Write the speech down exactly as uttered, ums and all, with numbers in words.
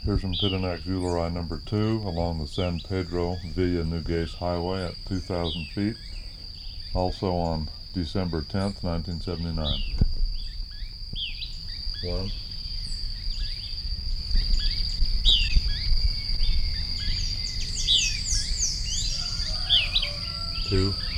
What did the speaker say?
Here's from Pitanac-Zularray number two along the San Pedro Villa Nugez Highway at two thousand feet, also on December tenth, nineteen seventy-nine. One, two,